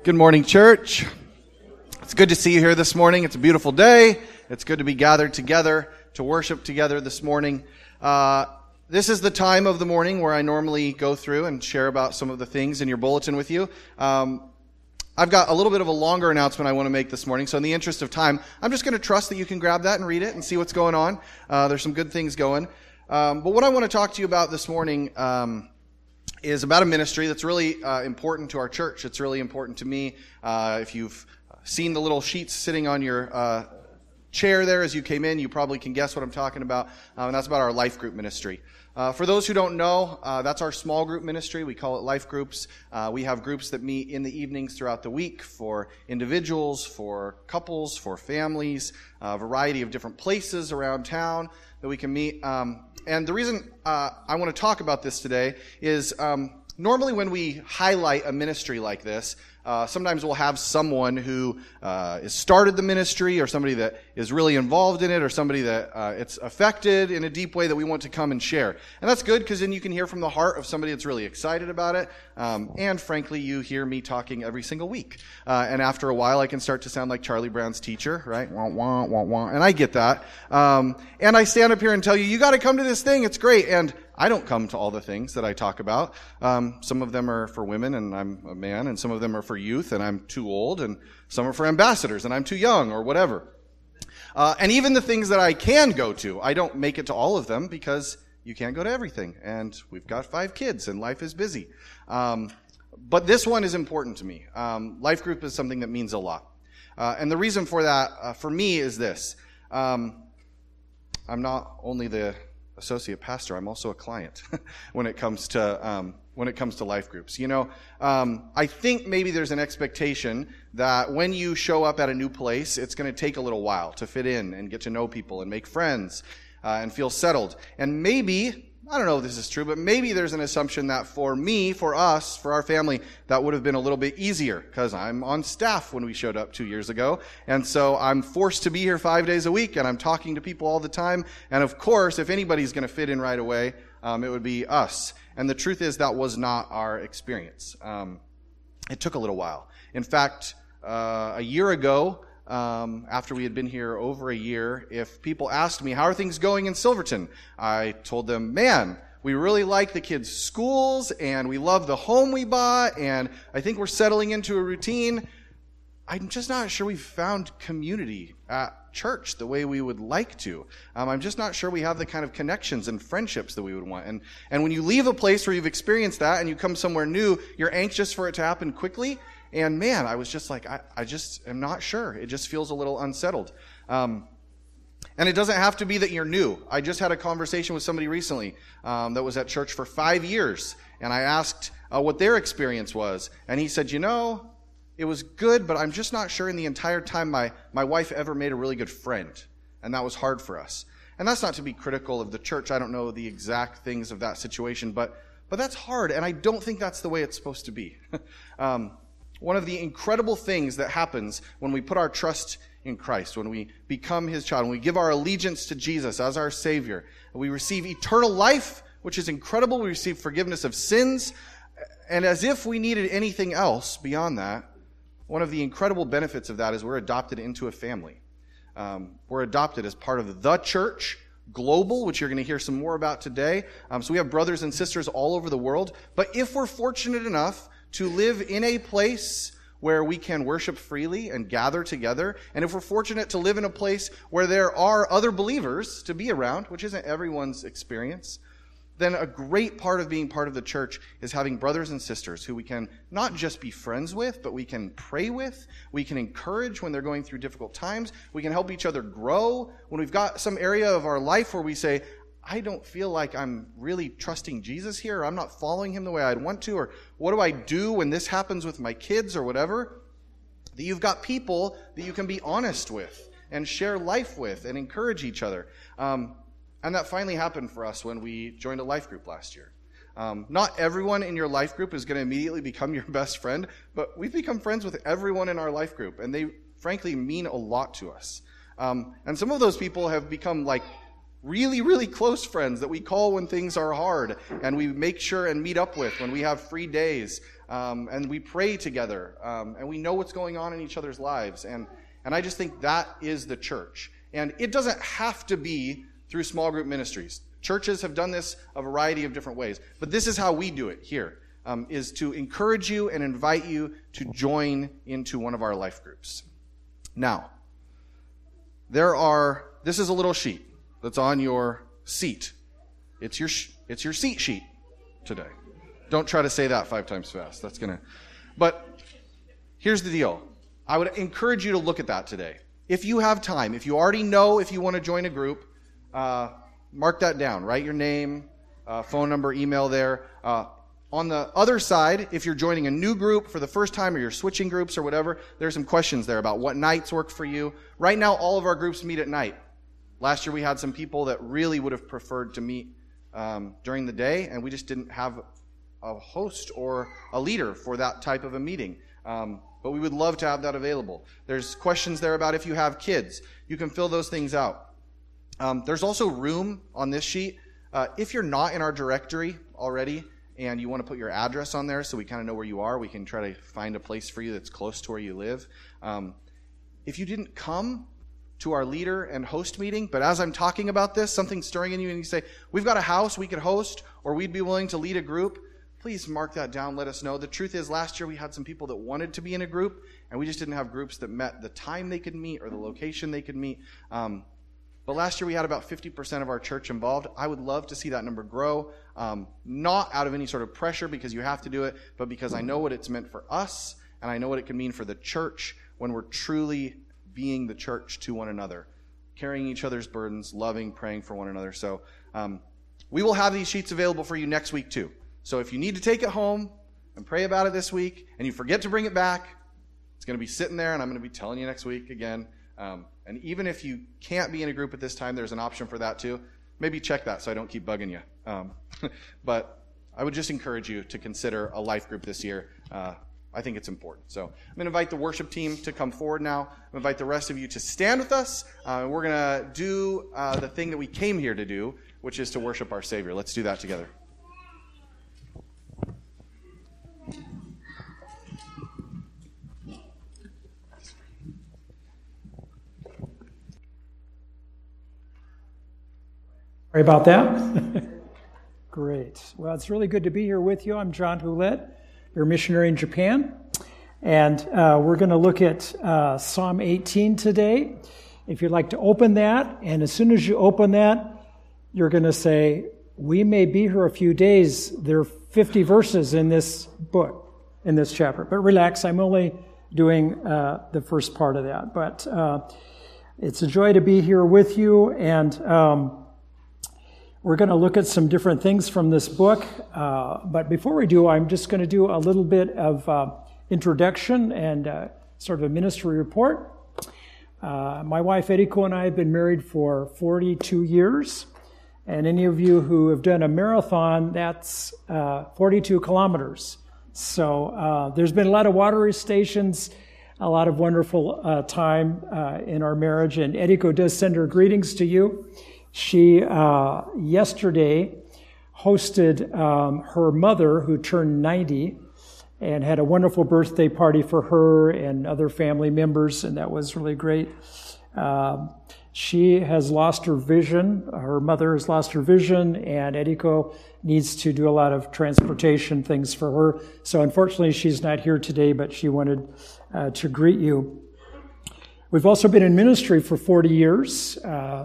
Good morning, church. It's good to see you here this morning. It's a beautiful day. It's good to be gathered together to worship together this morning. This is the time of the morning where I normally go through and share about some of the things in your bulletin with you. I've got a little bit of a longer announcement I want to make this morning, so in the interest of time, I'm just going to trust that you can grab that and read it and see what's going on. There's some good things going. But what I want to talk to you about this morning is about a ministry that's really important to our church. It's really important to me. If you've seen the little sheets sitting on your chair there as you came in, you probably can guess what I'm talking about, and that's about our life group ministry. For those who don't know, that's our small group ministry. We call it life groups. We have groups that meet in the evenings throughout the week for individuals, for couples, for families, a variety of different places around town that we can meet. And the reason I want to talk about this today is normally when we highlight a ministry like this, sometimes we'll have someone who has started the ministry or somebody that is really involved in it or somebody that it's affected in a deep way that we want to come and share. And that's good because then you can hear from the heart of somebody that's really excited about it. And frankly, you hear me talking every single week. And after a while, I can start to sound like Charlie Brown's teacher, right? Wah, wah, wah, wah. And I get that. And I stand up here and tell you, you got to come to this thing. It's great. And I don't come to all the things that I talk about. Some of them are for women, and I'm a man, and some of them are for youth, and I'm too old, and some are for ambassadors, and I'm too young, or whatever. And even the things that I can go to, I don't make it to all of them because you can't go to everything, and we've got 5 kids, and life is busy. But this one is important to me. Life group is something that means a lot. And the reason for that, for me, is this. I'm not only the associate pastor, I'm also a client when it comes to life groups. You know, I think maybe there's an expectation that when you show up at a new place, it's going to take a little while to fit in and get to know people and make friends and feel settled. And maybe, I don't know if this is true, but maybe there's an assumption that for me, for us, for our family, that would have been a little bit easier because I'm on staff when we showed up 2 years ago. And so I'm forced to be here 5 days a week and I'm talking to people all the time. And of course, if anybody's going to fit in right away, it would be us. And the truth is that was not our experience. It took a little while. In fact, a year ago, after we had been here over a year, if people asked me, how are things going in Silverton? I told them, man, we really like the kids' schools, and we love the home we bought, and I think we're settling into a routine. I'm just not sure we've found community at church the way we would like to. I'm just not sure we have the kind of connections and friendships that we would want. And when you leave a place where you've experienced that and you come somewhere new, you're anxious for it to happen quickly. And man, I was just like, I just am not sure. It just feels a little unsettled. And it doesn't have to be that you're new. I just had a conversation with somebody recently that was at church for 5 years. And I asked what their experience was. And he said, you know, it was good, but I'm just not sure in the entire time my wife ever made a really good friend. And that was hard for us. And that's not to be critical of the church. I don't know the exact things of that situation, but that's hard. And I don't think that's the way it's supposed to be. One of the incredible things that happens when we put our trust in Christ, when we become His child, when we give our allegiance to Jesus as our Savior, we receive eternal life, which is incredible. We receive forgiveness of sins. And as if we needed anything else beyond that, one of the incredible benefits of that is we're adopted into a family. We're adopted as part of the church, global, which you're going to hear some more about today. So we have brothers and sisters all over the world. But if we're fortunate enough to live in a place where we can worship freely and gather together, and if we're fortunate to live in a place where there are other believers to be around, which isn't everyone's experience, then a great part of being part of the church is having brothers and sisters who we can not just be friends with, but we can pray with, we can encourage when they're going through difficult times, we can help each other grow. When we've got some area of our life where we say, I don't feel like I'm really trusting Jesus here, or I'm not following Him the way I'd want to, or what do I do when this happens with my kids or whatever, that you've got people that you can be honest with and share life with and encourage each other. And that finally happened for us when we joined a life group last year. Not everyone in your life group is going to immediately become your best friend, but we've become friends with everyone in our life group, and they frankly mean a lot to us. And some of those people have become like really, really close friends that we call when things are hard, and we make sure and meet up with when we have free days, and we pray together, and we know what's going on in each other's lives. And I just think that is the church. And it doesn't have to be through small group ministries. Churches have done this a variety of different ways, but this is how we do it here, is to encourage you and invite you to join into one of our life groups. Now, this is a little sheet that's on your seat. It's your seat sheet today. Don't try to say that 5 times fast. But here's the deal. I would encourage you to look at that today. If you have time, if you already know if you want to join a group, mark that down. Write your name, phone number, email there. On the other side, if you're joining a new group for the first time or you're switching groups or whatever, there's some questions there about what nights work for you. Right now, all of our groups meet at night. Last year, we had some people that really would have preferred to meet during the day, and we just didn't have a host or a leader for that type of a meeting. But we would love to have that available. There's questions there about if you have kids. You can fill those things out. There's also room on this sheet. If you're not in our directory already, and you want to put your address on there so we kind of know where you are, we can try to find a place for you that's close to where you live. If you didn't come to our leader and host meeting, but as I'm talking about this, something's stirring in you and you say, we've got a house we could host, or we'd be willing to lead a group, please mark that down, let us know. The truth is, last year we had some people that wanted to be in a group, and we just didn't have groups that met the time they could meet or the location they could meet. But last year we had about 50% of our church involved. I would love to see that number grow, not out of any sort of pressure because you have to do it, but because I know what it's meant for us, and I know what it can mean for the church when we're truly being the church to one another, carrying each other's burdens, loving, praying for one another. So we will have these sheets available for you next week too. So if you need to take it home and pray about it this week, and you forget to bring it back, it's going to be sitting there, and I'm going to be telling you next week again. And even if you can't be in a group at this time, there's an option for that too. Maybe check that so I don't keep bugging you. But I would just encourage you to consider a life group this year. I think it's important. So I'm going to invite the worship team to come forward now. I'm going to invite the rest of you to stand with us. We're going to do the thing that we came here to do, which is to worship our Savior. Let's do that together. Sorry about that. Great. Well, it's really good to be here with you. I'm John Houellette, your missionary in Japan. And we're going to look at Psalm 18 today. If you'd like to open that, and as soon as you open that, you're going to say, we may be here a few days. There are 50 verses in this book, in this chapter. But relax, I'm only doing the first part of that. But it's a joy to be here with you, and we're going to look at some different things from this book, but before we do, I'm just going to do a little bit of introduction and sort of a ministry report. My wife Eriko and I have been married for 42 years, and any of you who have done a marathon, that's 42 kilometers. So there's been a lot of water stations, a lot of wonderful time in our marriage, and Eriko does send her greetings to you. She yesterday hosted her mother, who turned 90, and had a wonderful birthday party for her and other family members, and that was really great. She has lost her vision. Her mother has lost her vision, and Eriko needs to do a lot of transportation things for her. So unfortunately, she's not here today, but she wanted to greet you. We've also been in ministry for 40 years.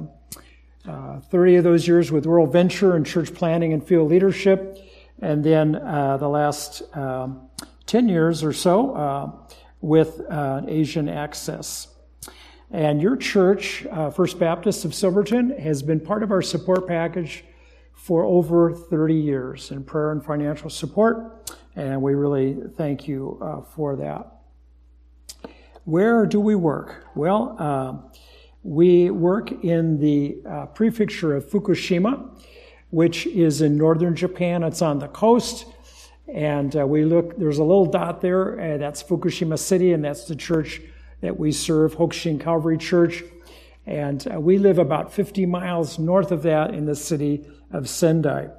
30 of those years with World Venture and church planning and field leadership, and then the last 10 years or so with Asian Access. And your church, First Baptist of Silverton, has been part of our support package for over 30 years in prayer and financial support, and we really thank you for that. Where do we work? Well, we work in the prefecture of Fukushima, which is in northern Japan. It's on the coast. And there's a little dot there, that's Fukushima City, and that's the church that we serve, Hokushin Calvary Church. And we live about 50 miles north of that in the city of Sendai.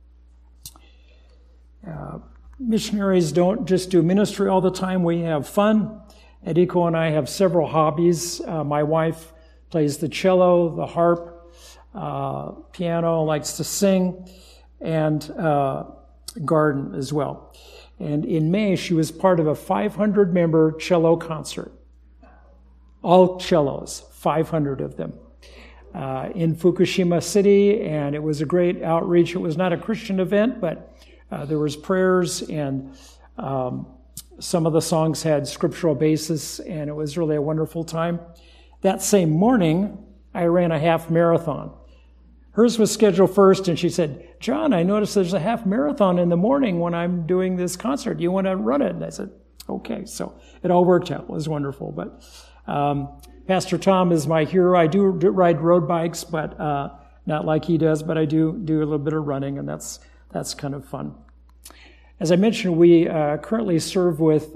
Missionaries don't just do ministry all the time. We have fun. Ediko and I have several hobbies. My wife plays the cello, the harp, piano, likes to sing, and garden as well. And in May, she was part of a 500-member cello concert. All cellos, 500 of them, in Fukushima City, and it was a great outreach. It was not a Christian event, but there was prayers, and some of the songs had scriptural basis, and it was really a wonderful time. That same morning, I ran a half marathon. Hers was scheduled first, and she said, "John, I noticed there's a half marathon in the morning when I'm doing this concert. You want to run it?" And I said, "Okay." So it all worked out. It was wonderful. But Pastor Tom is my hero. I do ride road bikes, but not like he does, but I do a little bit of running, and that's kind of fun. As I mentioned, we currently serve with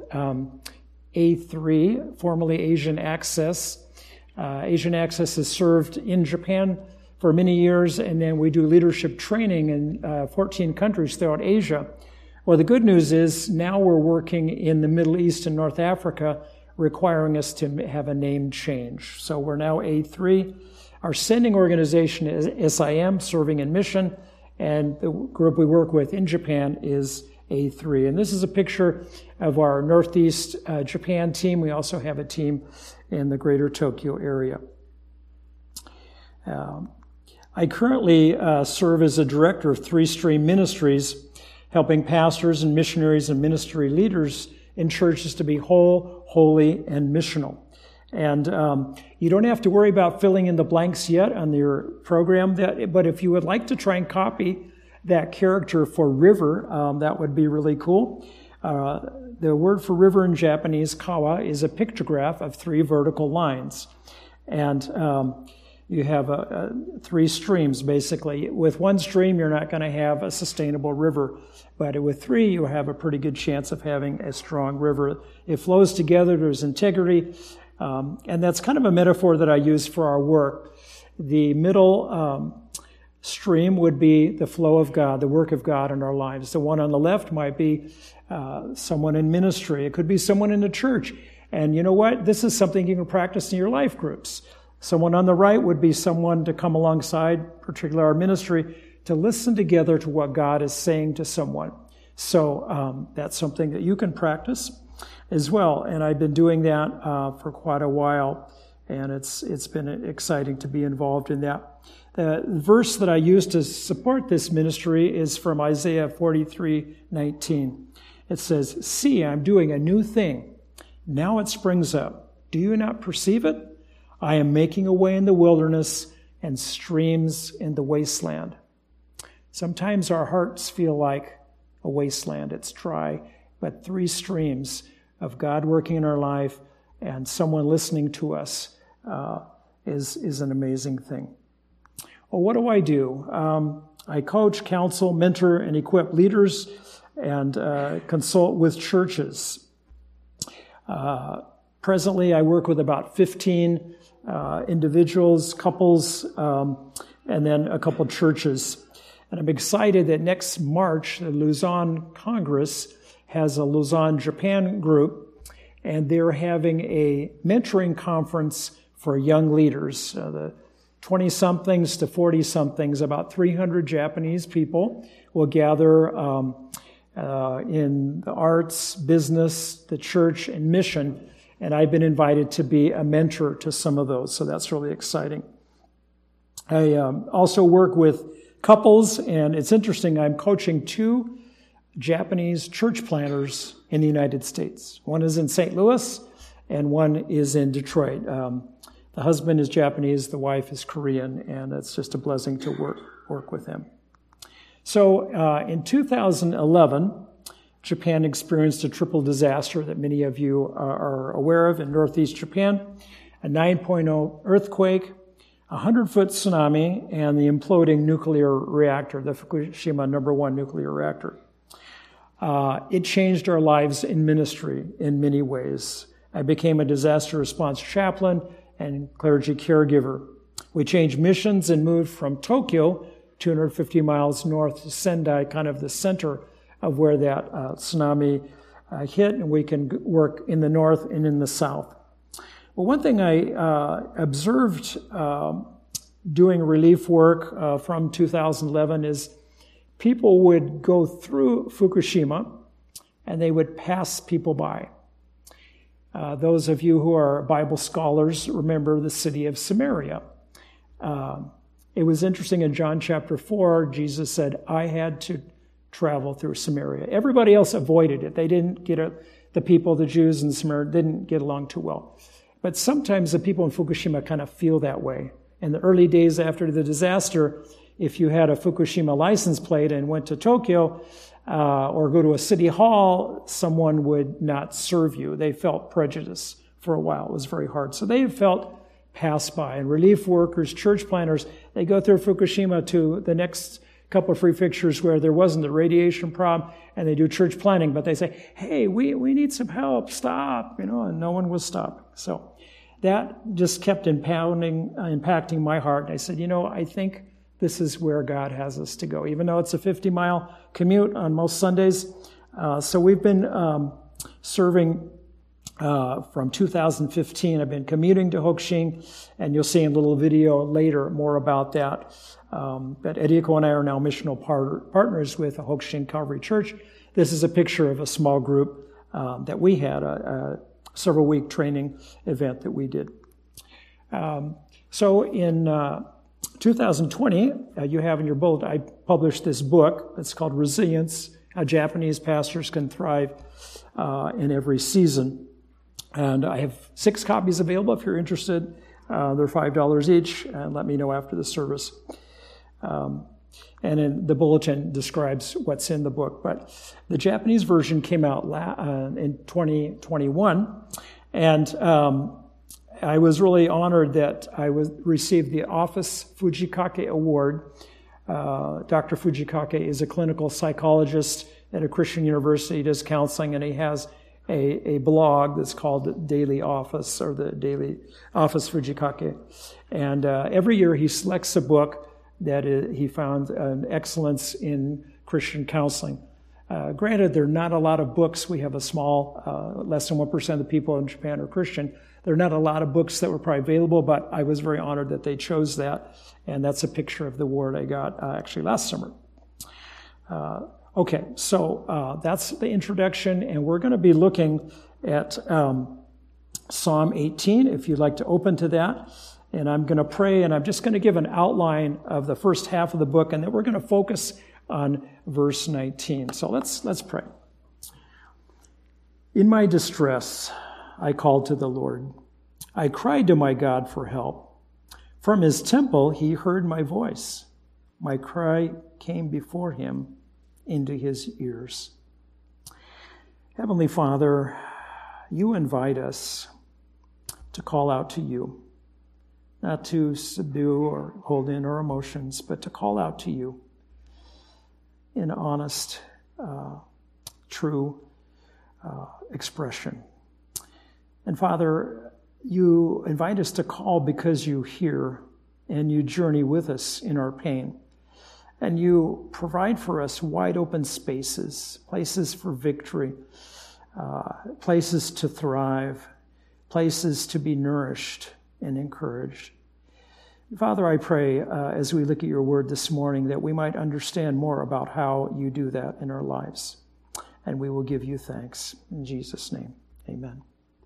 A3, formerly Asian Access. Asian Access has served in Japan for many years, and then we do leadership training in 14 countries throughout Asia. Well, the good news is now we're working in the Middle East and North Africa, requiring us to have a name change. So we're now A3. Our sending organization is SIM, Serving in Mission, and the group we work with in Japan is A3. And this is a picture of our Northeast Japan team. We also have a team in the greater Tokyo area. I currently serve as a director of Three Stream Ministries, helping pastors and missionaries and ministry leaders in churches to be whole, holy, and missional. And you don't have to worry about filling in the blanks yet on your program, but if you would like to try and copy that character for river, that would be really cool. The word for river in Japanese, kawa, is a pictograph of 3 vertical lines. And you have three streams, basically. With one stream, you're not going to have a sustainable river. But with three, you have a pretty good chance of having a strong river. It flows together, there's integrity. And that's kind of a metaphor that I use for our work. The middle stream would be the flow of God, the work of God in our lives. The one on the left might be someone in ministry. It could be someone in the church. And you know what? This is something you can practice in your life groups. Someone on the right would be someone to come alongside, particularly our ministry, to listen together to what God is saying to someone. So that's something that you can practice as well. And I've been doing that for quite a while, and it's been exciting to be involved in that. The verse that I use to support this ministry is from Isaiah 43:19. It says, "See, I'm doing a new thing. Now it springs up. Do you not perceive it? I am making a way in the wilderness and streams in the wasteland." Sometimes our hearts feel like a wasteland. It's dry, but 3 streams of God working in our life and someone listening to us is an amazing thing. Well, what do? I coach, counsel, mentor, and equip leaders and consult with churches. Presently, I work with about 15 individuals, couples, and then a couple churches. And I'm excited that next March, the Luzon Congress has a Luzon, Japan group, and they're having a mentoring conference for young leaders. The 20-somethings to 40-somethings, about 300 Japanese people will gather in the arts, business, the church, and mission. And I've been invited to be a mentor to some of those, so that's really exciting. I also work with couples, and it's interesting, I'm coaching 2 Japanese church planters in the United States. One is in St. Louis, and one is in Detroit. The husband is Japanese, the wife is Korean, and it's just a blessing to work with them. So in 2011, Japan experienced a triple disaster that many of you are aware of in northeast Japan, a 9.0 earthquake, a 100-foot tsunami, and the imploding nuclear reactor, the Fukushima #1 nuclear reactor. It changed our lives in ministry in many ways. I became a disaster response chaplain and clergy caregiver. We changed missions and moved from Tokyo, 250 miles north to Sendai, kind of the center of where that tsunami hit, and we can work in the north and in the south. Well, one thing I observed doing relief work from 2011 is people would go through Fukushima and they would pass people by. Those of you who are Bible scholars remember the city of Samaria. It was interesting in John chapter 4, Jesus said, I had to travel through Samaria. Everybody else avoided it. They didn't get it. The people, the Jews in Samaria, didn't get along too well. But sometimes the people in Fukushima kind of feel that way. In the early days after the disaster, if you had a Fukushima license plate and went to Tokyo or go to a city hall, someone would not serve you. They felt prejudice for a while. It was very hard. So they felt passed by. And relief workers, church planners, they go through Fukushima to the next couple of prefectures where there wasn't a radiation problem, and they do church planning, but they say, hey, we need some help, stop, and no one was stopping. So that just kept impacting my heart. And I said, I think this is where God has us to go, even though it's a 50-mile commute on most Sundays. So we've been serving from 2015. I've been commuting to Hokushin, and you'll see in a little video later more about that. But Eriko and I are now missional partners with Hokushin Calvary Church. This is a picture of a small group that we had, a several-week training event that we did. So in 2020, you have in your bulletin, I published this book. It's called Resilience, How Japanese Pastors Can Thrive in Every Season. And I have 6 copies available if you're interested. They're $5 each, and let me know after the service. And in the bulletin describes what's in the book. But the Japanese version came out in 2021, and I was really honored that I received the Office Fujikake Award. Dr. Fujikake is a clinical psychologist at a Christian university, does counseling, and he has a blog that's called Daily Office, or the Daily Office Fujikake. And every year he selects a book that he found an excellence in Christian counseling. Granted, there are not a lot of books. We have a small, less than 1% of the people in Japan are Christian. There are not a lot of books that were probably available, but I was very honored that they chose that. And that's a picture of the award I got actually last summer. Okay, so that's the introduction, and we're going to be looking at Psalm 18, if you'd like to open to that. And I'm going to pray, and I'm just going to give an outline of the first half of the book, and then we're going to focus on verse 19. So let's pray. In my distress, I called to the Lord. I cried to my God for help. From his temple, he heard my voice. My cry came before him into his ears. Heavenly Father, you invite us to call out to you. Not to subdue or hold in our emotions, but to call out to you in honest, true expression. And Father, you invite us to call because you hear and you journey with us in our pain. And you provide for us wide open spaces, places for victory, places to thrive, places to be nourished and encouraged. Father, I pray as we look at your word this morning that we might understand more about how you do that in our lives. And we will give you thanks. In Jesus' name, amen.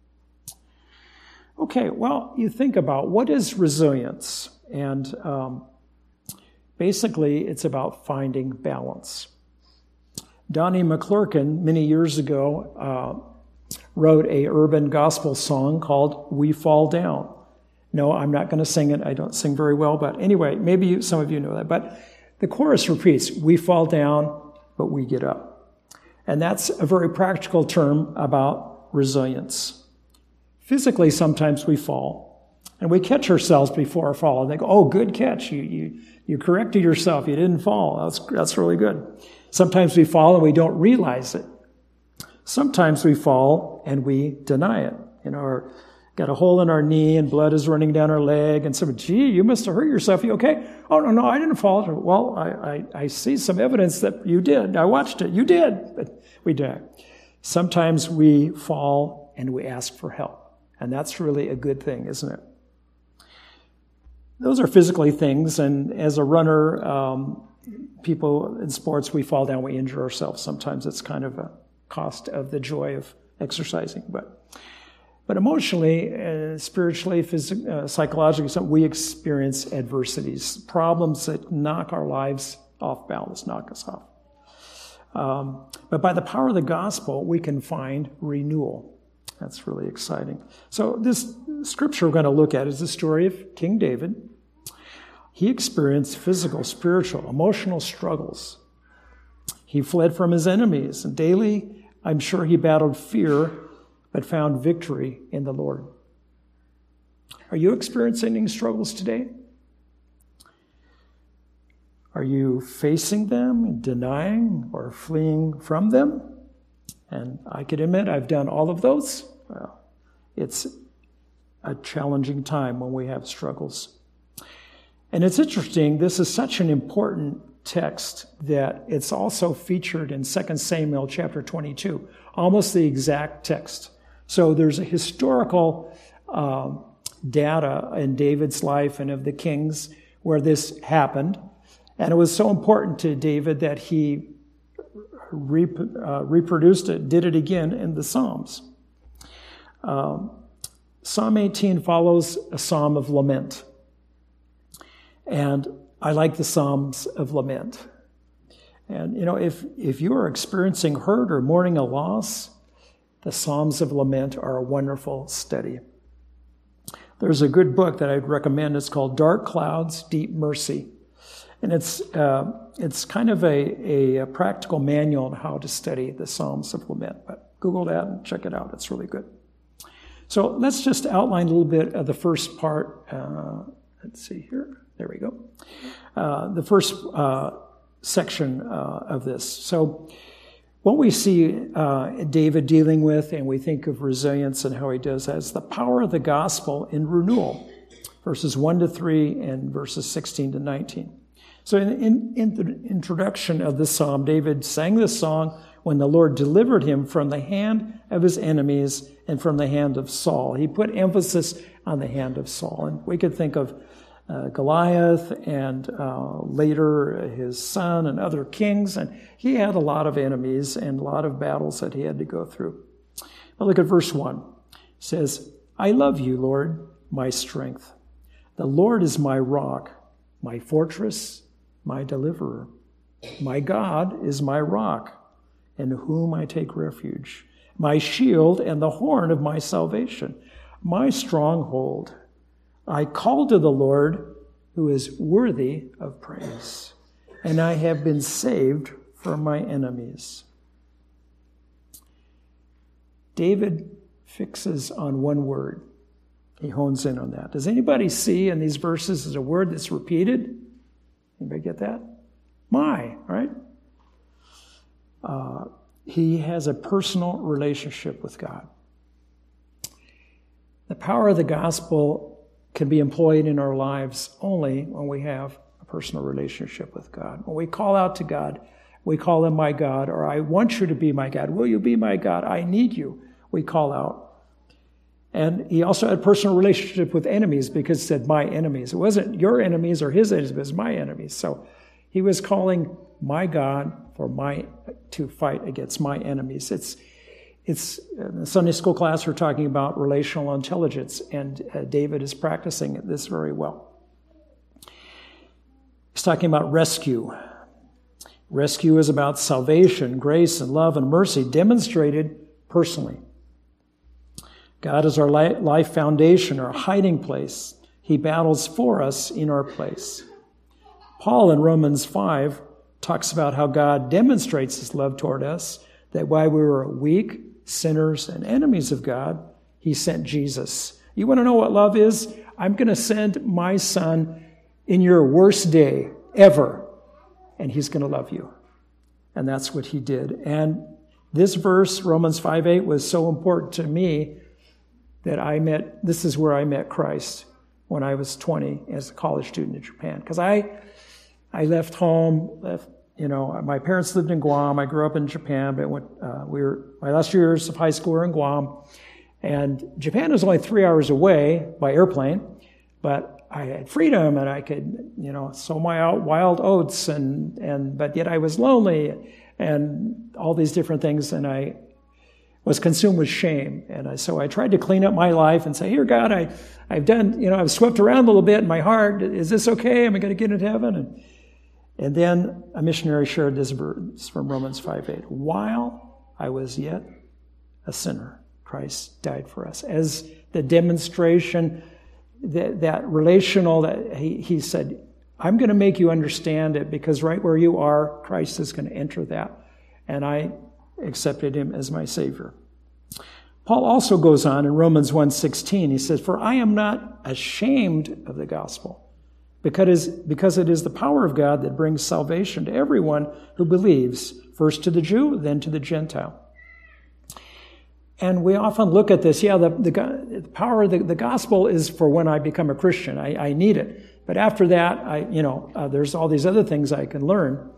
Okay, well, you think about what is resilience? And basically, it's about finding balance. Donnie McClurkin, many years ago, wrote a urban gospel song called We Fall Down. No, I'm not going to sing it. I don't sing very well, but anyway, maybe some of you know that. But the chorus repeats, we fall down, but we get up. And that's a very practical term about resilience. Physically, sometimes we fall, and we catch ourselves before our fall, and they go, oh, good catch. You corrected yourself. You didn't fall. That's really good. Sometimes we fall and we don't realize it. Sometimes we fall and we deny it. got a hole in our knee and blood is running down our leg, and somebody, gee, you must have hurt yourself. You okay? Oh, no, I didn't fall. Well, I see some evidence that you did. I watched it. You did. But we did. Sometimes we fall and we ask for help. And that's really a good thing, isn't it? Those are physically things. And as a runner, people in sports, we fall down, we injure ourselves. Sometimes it's kind of a cost of the joy of exercising. But emotionally, spiritually, psychologically, we experience adversities, problems that knock our lives off balance, knock us off. But by the power of the gospel, we can find renewal. That's really exciting. So this scripture we're going to look at is the story of King David. He experienced physical, spiritual, emotional struggles. He fled from his enemies, and daily, I'm sure he battled fear, but found victory in the Lord. Are you experiencing any struggles today? Are you facing them, denying, or fleeing from them? And I can admit I've done all of those. Well, it's a challenging time when we have struggles. And it's interesting, this is such an important text that it's also featured in 2 Samuel chapter 22, almost the exact text. So there's a historical data in David's life and of the kings where this happened. And it was so important to David that he reproduced it, did it again in the Psalms. Psalm 18 follows a psalm of lament. And I like the Psalms of lament. And, if you are experiencing hurt or mourning a loss, the Psalms of lament are a wonderful study. There's a good book that I'd recommend. It's called Dark Clouds, Deep Mercy. And it's kind of a practical manual on how to study the Psalms of lament. But Google that and check it out. It's really good. So let's just outline a little bit of the first part. Let's see here. There we go. The first section of this. So what we see David dealing with, and we think of resilience and how he does that, is the power of the gospel in renewal. Verses 1 to 3 and verses 16 to 19. So in the introduction of the psalm, David sang this song when the Lord delivered him from the hand of his enemies and from the hand of Saul. He put emphasis on the hand of Saul. And we could think of Goliath and later his son and other kings. And he had a lot of enemies and a lot of battles that he had to go through. But look at verse 1. It says, I love you, Lord, my strength. The Lord is my rock, my fortress, my deliverer. My God is my rock, in whom I take refuge, my shield and the horn of my salvation, my stronghold. I call to the Lord, who is worthy of praise, and I have been saved from my enemies. David fixes on one word. He hones in on that. Does anybody see in these verses is a word that's repeated? Anybody get that? My, right? He has a personal relationship with God. The power of the gospel can be employed in our lives only when we have a personal relationship with God. When we call out to God, we call him my God, or I want you to be my God. Will you be my God? I need you. We call out. And he also had a personal relationship with enemies because he said, my enemies. It wasn't your enemies or his enemies, it was my enemies. So he was calling my God to fight against my enemies. It's in the Sunday school class, we're talking about relational intelligence, and David is practicing this very well. He's talking about rescue. Rescue is about salvation, grace, and love and mercy demonstrated personally. God is our life foundation, our hiding place. He battles for us in our place. Paul in Romans 5 talks about how God demonstrates his love toward us, that while we were weak, sinners, and enemies of God, he sent Jesus. You want to know what love is? I'm going to send my son in your worst day ever, and he's going to love you. And that's what he did. And this verse, Romans 5:8, was so important to me this is where I met Christ when I was 20 as a college student in Japan. Because I left home, my parents lived in Guam. I grew up in Japan, but my last years of high school were in Guam. And Japan was only 3 hours away by airplane, but I had freedom and I could, sow my wild oats but yet I was lonely and all these different things, and I was consumed with shame. And so I tried to clean up my life and say, here, God, I've done, I've swept around a little bit in my heart. Is this okay? Am I going to get into heaven? And then a missionary shared this verse from Romans 5:8. While I was yet a sinner, Christ died for us. As the demonstration, that relational, that he said, I'm going to make you understand it, because right where you are, Christ is going to enter that. And I accepted him as my Savior. Paul also goes on in Romans 1:16. He says, for I am not ashamed of the gospel, because it is the power of God that brings salvation to everyone who believes, first to the Jew, then to the Gentile. And we often look at this, the power of the gospel is for when I become a Christian. I need it. But after that, there's all these other things I can learn.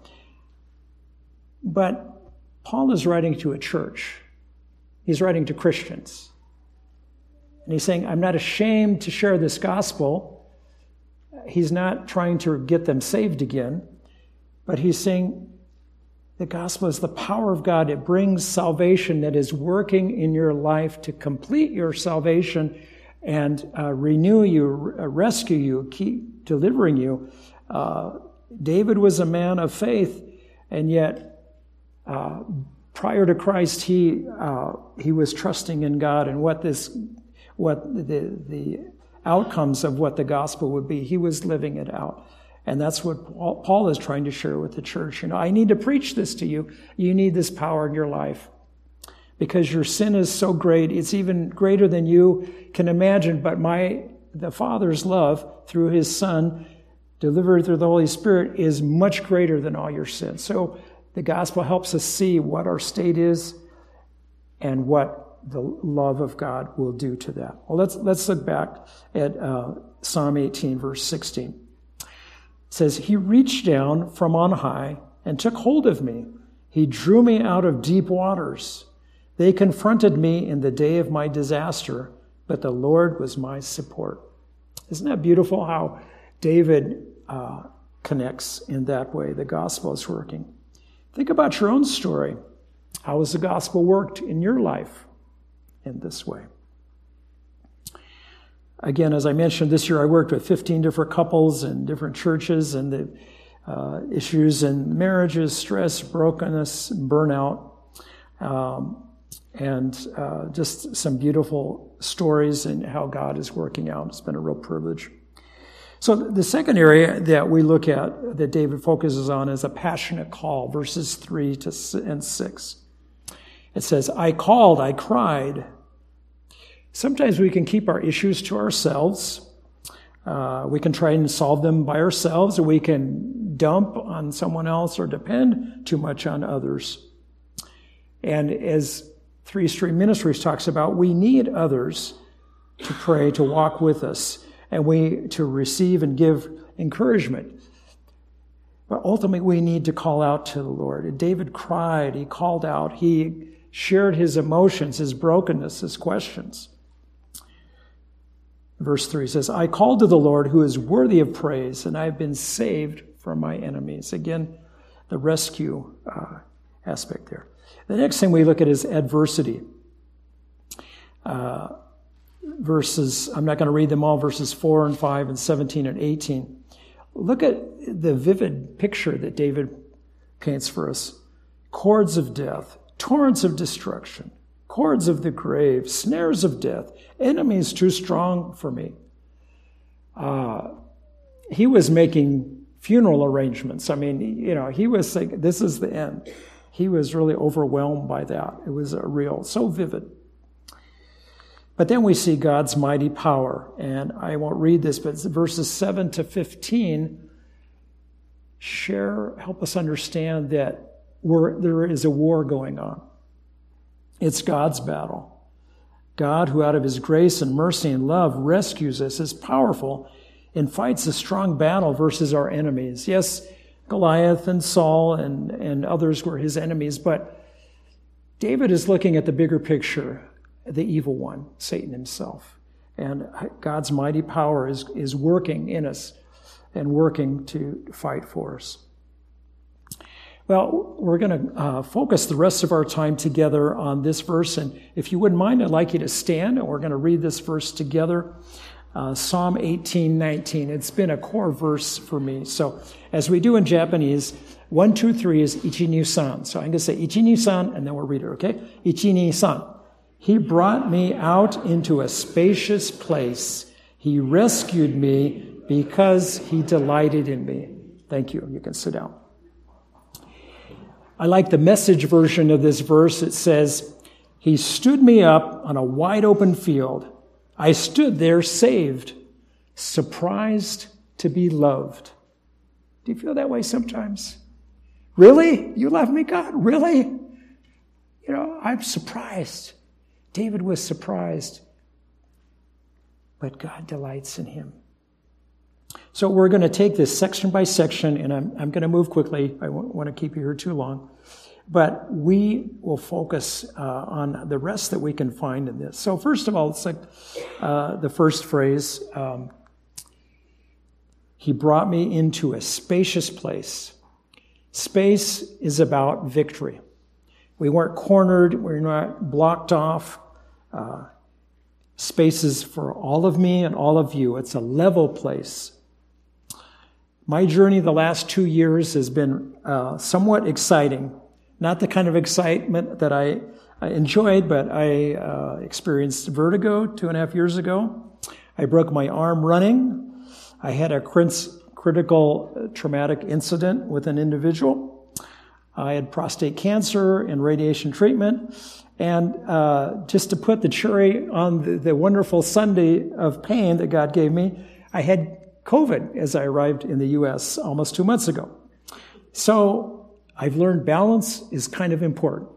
But Paul is writing to a church. He's writing to Christians. And he's saying, I'm not ashamed to share this gospel. He's not trying to get them saved again, but he's saying the gospel is the power of God. It brings salvation that is working in your life to complete your salvation and renew you, rescue you, keep delivering you. David was a man of faith, and yet prior to Christ, he was trusting in God and what the outcomes of what the gospel would be. He was living it out. And that's what Paul is trying to share with the church. I need to preach this to you. You need this power in your life, because your sin is so great. It's even greater than you can imagine. But the Father's love through his Son, delivered through the Holy Spirit, is much greater than all your sins. So the gospel helps us see what our state is and what the love of God will do to that. Well, let's look back at Psalm 18, verse 16. It says, he reached down from on high and took hold of me. He drew me out of deep waters. They confronted me in the day of my disaster, but the Lord was my support. Isn't that beautiful how David connects in that way? The gospel is working. Think about your own story. How has the gospel worked in your life in this way? Again, as I mentioned, this year I worked with 15 different couples in different churches, and the issues in marriages, stress, brokenness, burnout, and just some beautiful stories and how God is working out. It's been a real privilege. So the second area that we look at, that David focuses on, is a passionate call, verses 3 and 6. It says, I called, I cried. Sometimes we can keep our issues to ourselves. We can try and solve them by ourselves, or we can dump on someone else or depend too much on others. And as Three Stream Ministries talks about, we need others to pray, to walk with us, and to receive and give encouragement. But ultimately, we need to call out to the Lord. And David cried, he called out, he shared his emotions, his brokenness, his questions. Verse 3 says, I called to the Lord who is worthy of praise, and I have been saved from my enemies. Again, the rescue aspect there. The next thing we look at is adversity. Verses, I'm not going to read them all, verses 4 and 5 and 17 and 18. Look at the vivid picture that David paints for us. Cords of death, torrents of destruction, cords of the grave, snares of death, enemies too strong for me. He was making funeral arrangements. I mean, he was saying, this is the end. He was really overwhelmed by that. It was so vivid. But then we see God's mighty power. And I won't read this, but verses 7 to 15 help us understand that there is a war going on. It's God's battle. God, who out of his grace and mercy and love rescues us, is powerful and fights a strong battle versus our enemies. Yes, Goliath and Saul and others were his enemies, but David is looking at the bigger picture, the evil one, Satan himself. And God's mighty power is working in us and working to fight for us. Well, we're going to focus the rest of our time together on this verse. And if you wouldn't mind, I'd like you to stand, and we're going to read this verse together. Psalm 18:19. It's been a core verse for me. So as we do in Japanese, 1, 2, 3 is ichi-ni-san. So I'm going to say ichi-ni-san, and then we'll read it, okay? Ichi-ni-san. He brought me out into a spacious place. He rescued me because he delighted in me. Thank you. You can sit down. I like the Message version of this verse. It says, he stood me up on a wide open field. I stood there saved, surprised to be loved. Do you feel that way sometimes? Really? You love me, God? Really? You know, I'm surprised. David was surprised. But God delights in him. So we're going to take this section by section, and I'm going to move quickly. I won't want to keep you here too long. But we will focus on the rest that we can find in this. So first of all, it's like the first phrase, he brought me into a spacious place. Space is about victory. We weren't cornered. We're not blocked off. Space is for all of me and all of you. It's a level place. My journey the last 2 years has been somewhat exciting. Not the kind of excitement that I enjoyed, but I experienced vertigo 2.5 years ago. I broke my arm running. I had a critical traumatic incident with an individual. I had prostate cancer and radiation treatment. And just to put the cherry on the wonderful Sunday of pain that God gave me, I had COVID as I arrived in the U.S. almost 2 months ago. So I've learned balance is kind of important.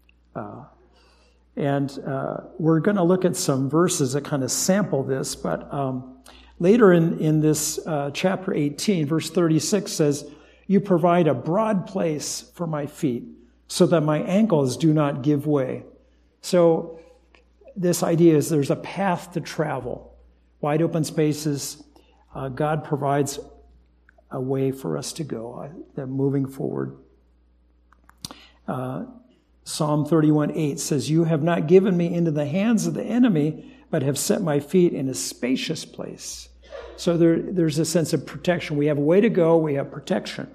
And we're going to look at some verses that kind of sample this, but later in this chapter 18, verse 36 says, you provide a broad place for my feet so that my ankles do not give way. So this idea is there's a path to travel, wide open spaces. God provides a way for us to go, moving forward. Psalm 31:8 says, you have not given me into the hands of the enemy, but have set my feet in a spacious place. So there's a sense of protection. We have a way to go. We have protection.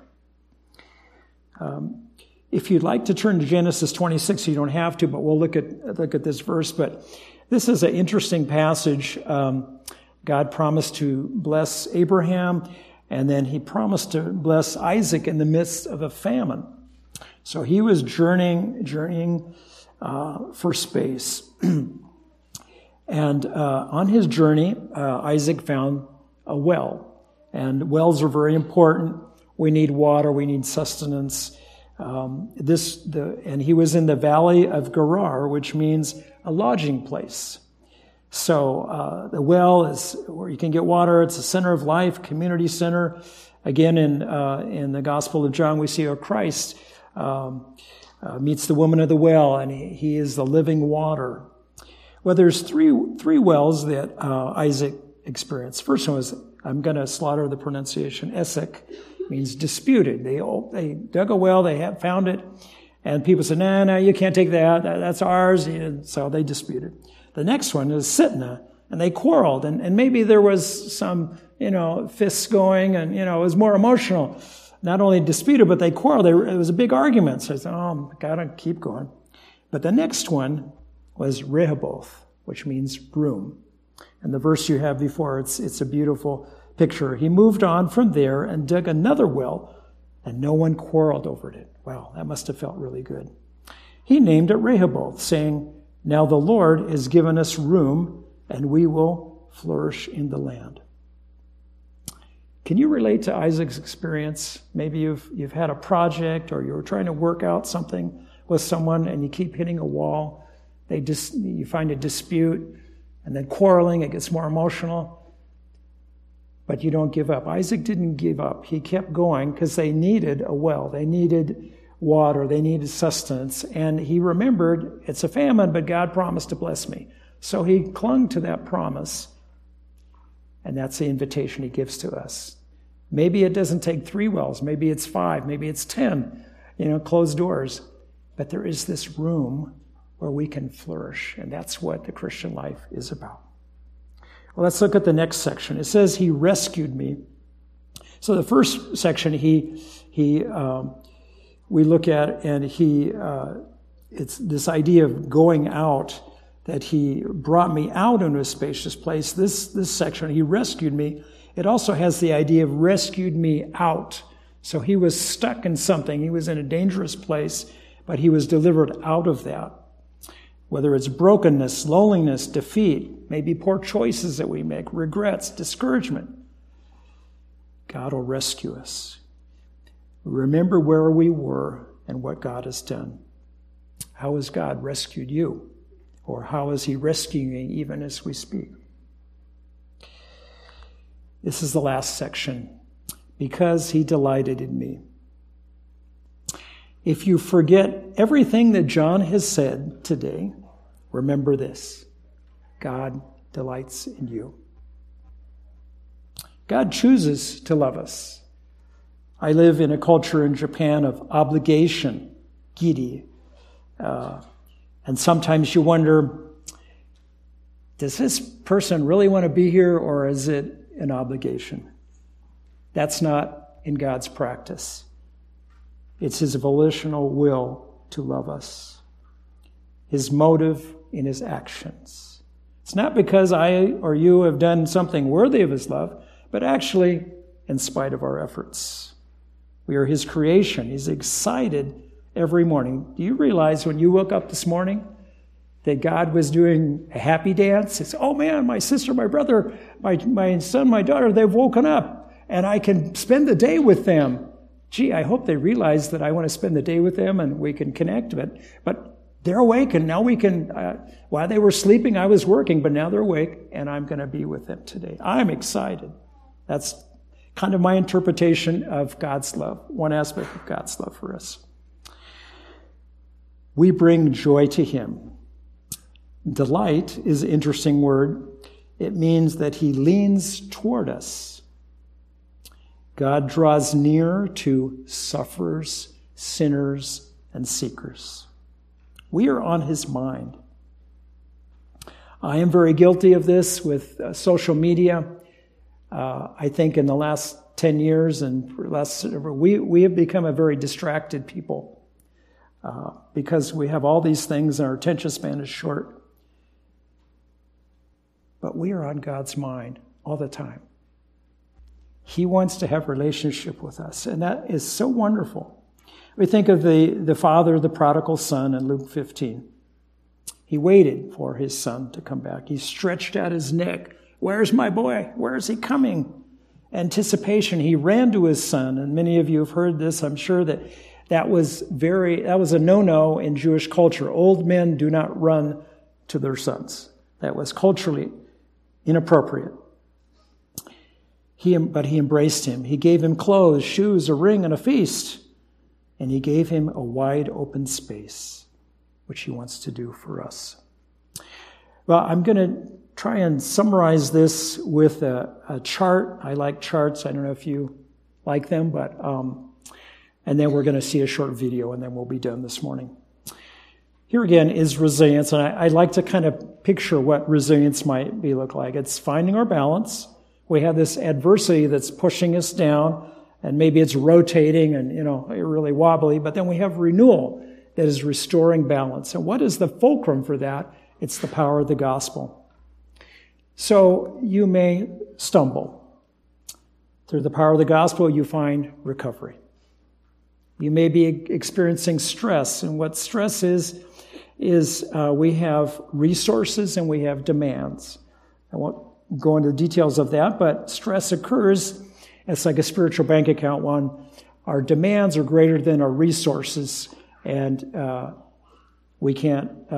If you'd like to turn to Genesis 26, you don't have to, but we'll look at this verse. But this is an interesting passage. God promised to bless Abraham, and then he promised to bless Isaac in the midst of a famine. So he was journeying for space. And on his journey, Isaac found a well. And wells are very important. We need water. We need sustenance. And he was in the valley of Gerar, which means a lodging place. So the well is where you can get water. It's a center of life, community center. Again, in the Gospel of John, we see how Christ meets the woman of the well, and he is the living water. Well, there's three wells that Isaac experienced. First one was, I'm going to slaughter the pronunciation, Esek, means disputed. They dug a well, they found it, and people said, no, you can't take that. That's ours. And so they disputed. The next one is Sitnah, and they quarreled, and maybe there was some, fists going, and, it was more emotional. Not only disputed, but they quarreled. It was a big argument. So I said, gotta keep going. But the next one was Rehoboth, which means room. And the verse you have before, it's a beautiful picture. He moved on from there and dug another well, and no one quarreled over it. Wow, that must have felt really good. He named it Rehoboth, saying, now the Lord has given us room, and we will flourish in the land. Can you relate to Isaac's experience? Maybe you've had a project, or you're trying to work out something with someone and you keep hitting a wall. You find a dispute, and then quarreling, it gets more emotional. But you don't give up. Isaac didn't give up. He kept going because they needed a well. They needed water. They needed sustenance. And he remembered, it's a famine, but God promised to bless me. So he clung to that promise. And that's the invitation he gives to us. Maybe it doesn't take 3 wells. Maybe it's 5. Maybe it's 10. Closed doors. But there is this room where we can flourish. And that's what the Christian life is about. Well, let's look at the next section. It says he rescued me. So the first section we look at, and it's this idea of going out, that he brought me out into a spacious place. This section, he rescued me. It also has the idea of rescued me out. So he was stuck in something. He was in a dangerous place, but he was delivered out of that. Whether it's brokenness, loneliness, defeat, maybe poor choices that we make, regrets, discouragement, God will rescue us. Remember where we were and what God has done. How has God rescued you? Or how is he rescuing me even as we speak? This is the last section. Because he delighted in me. If you forget everything that John has said today, remember this. God delights in you. God chooses to love us. I live in a culture in Japan of obligation, giri. And sometimes you wonder, does this person really want to be here, or is it an obligation? That's not in God's practice. It's his volitional will to love us. His motive in his actions. It's not because I or you have done something worthy of his love, but actually in spite of our efforts. We are his creation. He's excited every morning. Do you realize when you woke up this morning that God was doing a happy dance? It's, oh man, my sister, my brother, my son, my daughter, they've woken up and I can spend the day with them. Gee, I hope they realize that I want to spend the day with them and we can connect. But they're awake, and now we can, while they were sleeping, I was working, but now they're awake and I'm going to be with them today. I'm excited. That's kind of my interpretation of God's love, one aspect of God's love for us. We bring joy to him. Delight is an interesting word. It means that he leans toward us. God draws near to sufferers, sinners, and seekers. We are on his mind. I am very guilty of this with social media. I think in the last 10 years we have become a very distracted people because we have all these things and our attention span is short. But we are on God's mind all the time. He wants to have a relationship with us, and that is so wonderful. We think of the father, the prodigal son in Luke 15. He waited for his son to come back. He stretched out his neck. Where's my boy? Where is he coming? Anticipation. He ran to his son, and many of you have heard this. I'm sure that was a no-no in Jewish culture. Old men do not run to their sons. That was culturally inappropriate. But he embraced him. He gave him clothes, shoes, a ring, and a feast. And he gave him a wide open space, which he wants to do for us. Well, I'm going to try and summarize this with a chart. I like charts. I don't know if you like them, but and then we're going to see a short video, and then we'll be done this morning. Here again is resilience, and I like to kind of picture what resilience might look like. It's finding our balance. We have this adversity that's pushing us down, and maybe it's rotating and, really wobbly, but then we have renewal that is restoring balance. And what is the fulcrum for that? It's the power of the gospel. So you may stumble. Through the power of the gospel, you find recovery. You may be experiencing stress, and what stress is we have resources and we have demands. I won't go into the details of that, but stress occurs. It's like a spiritual bank account one. Our demands are greater than our resources, and we can't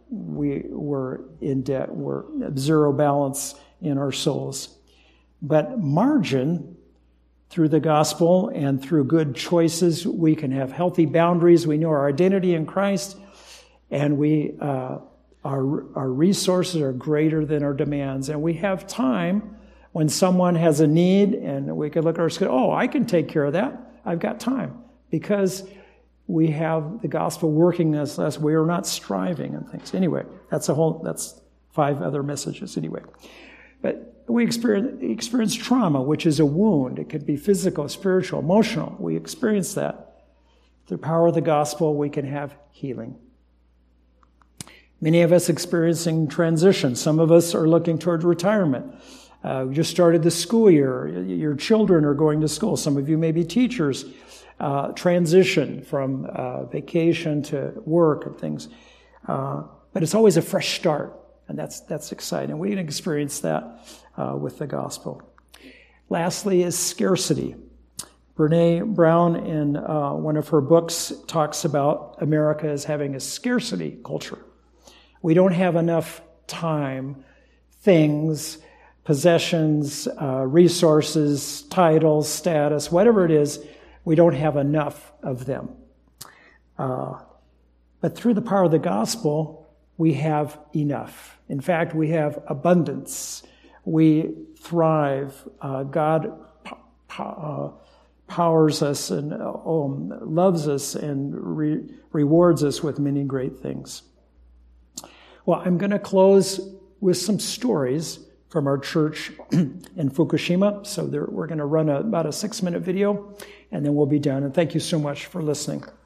we were in debt, we're zero balance in our souls. But margin, through the gospel and through good choices, we can have healthy boundaries. We know our identity in Christ, and our resources are greater than our demands. And we have time when someone has a need, and we can look at our schedule, oh, I can take care of that. I've got time. Because we have the gospel working in us. We are not striving and things. Anyway, that's 5 other messages anyway. But we experience trauma, which is a wound. It could be physical, spiritual, emotional. We experience that. Through the power of the gospel, we can have healing. Many of us experiencing transition. Some of us are looking toward retirement. We just started the school year. Your children are going to school. Some of you may be teachers. Transition from vacation to work and things. But it's always a fresh start, and that's exciting. We can experience that with the gospel. Lastly is scarcity. Brene Brown, in one of her books, talks about America as having a scarcity culture. We don't have enough time, things, possessions, resources, titles, status, whatever it is. We don't have enough of them. But through the power of the gospel, we have enough. In fact, we have abundance. We thrive. God powers us and loves us and rewards us with many great things. Well, I'm going to close with some stories from our church in Fukushima. So we're going to run about a 6-minute video, and then we'll be done. And thank you so much for listening.